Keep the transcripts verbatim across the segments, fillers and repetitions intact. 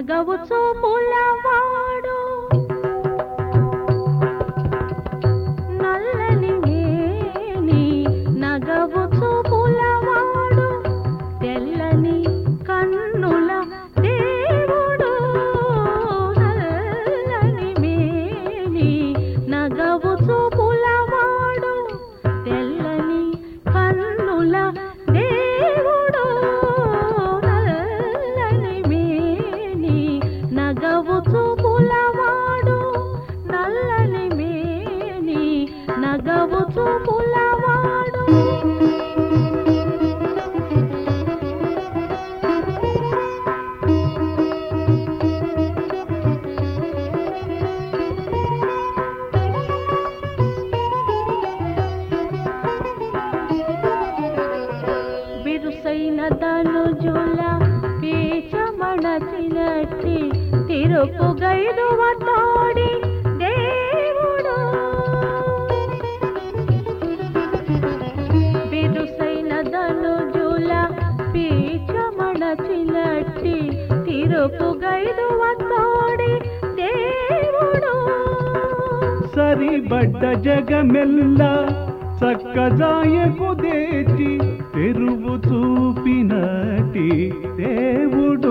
నగవు చూపులవాడు నల్లని మేని నగవు చూపులవాడు తెల్లని కన్నుల దేవుడు నల్లని మేని నగవు చూపులవాడు తెల్లని కన్నుల దేవుడు నల్లని మేని నగవు చూపులవాడు నల్లని మేని నగవు చూపులవాడు బిరుసైన ధనుజుల పీచమణచినట్టి తిరుపు గైదువ తోడి దేవుడు బిరుసైన ధనుజుల పీచమణచినట్టి తిరుపు గైదువ తోడి దేవుడు సరిబడ్డ జగమెల్ల చక్కదాయకు దేచి తెరువు చూపినటి దేవుడు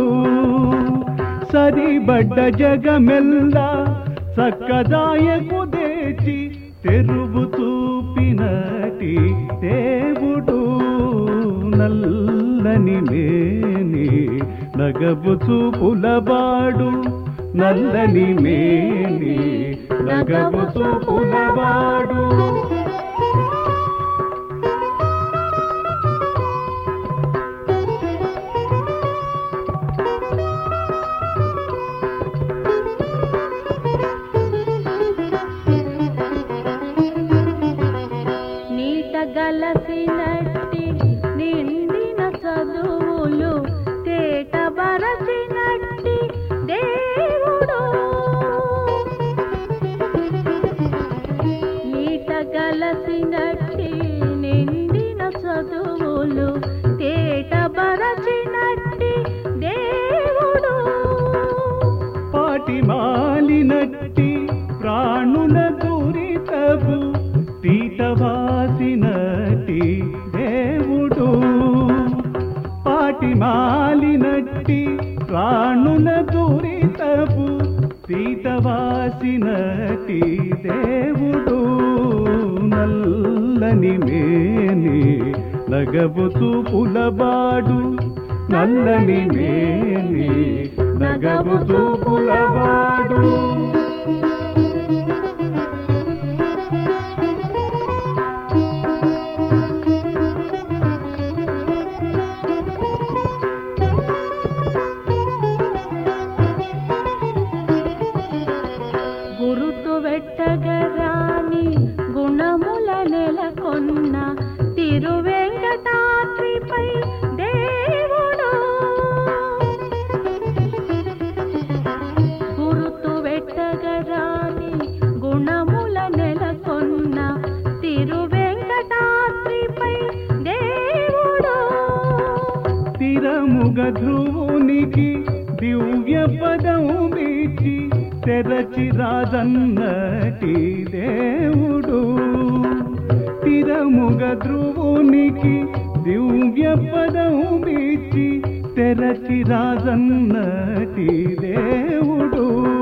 సరిబడ్డ జగమెల్ల చక్కదాయకు దేచి తెరువు చూపినటి దేవుడు నల్లని మేని నగవు చూపులవాడు నల్లని మేని నగవు చూపులవాడు గలసినట్టి నిండిన చదువులు తేట బరచినట్టి దేవుడు నీట గలసినట్టి నిండిన చదువులు తేట బరచినట్టి దేవుడు పాటి మాలినట్టి ప్రాణుల దురితవు తీటవాసినట్టి దేవుడు పాటి మాలినట్టి ప్రాణుల దురితపు తీటవాసినట్టి దేవుడు నల్లని మేని నగవు చూపులవాడు నల్లని మేని నగవు చూపులవాడు గురుతు వెట్టగరాని గుణముల నెలకొన్న తిరువెంకటాద్రిపై దేవుడు గురుతు వెట్టగరాని గుణముల నెలకొన్న తిరువెంకటాద్రిపై దేవుడు తిరముగ ధ్రువునికి దివ్య పదం వీచి తెరచి రాజన్నటి దేవుడు తిరముగ ధ్రువునికి దివ్య పదం వీచి తెరచి రాజన్నటి దేవుడు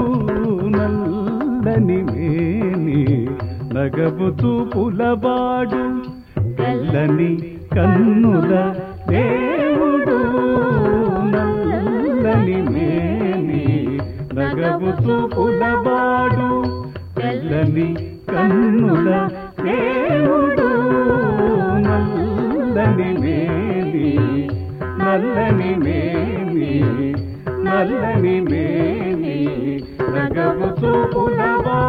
నల్లని మేని నగవు చూపులవాడు తెల్లని కన్నుల దేవుడు నల్లని మేని నగవు చూపులవాడు తెల్లని కన్నుల దేవుడు నల్లని మేని నల్లని మేని నల్లని మేని నగవు చూపులవాడు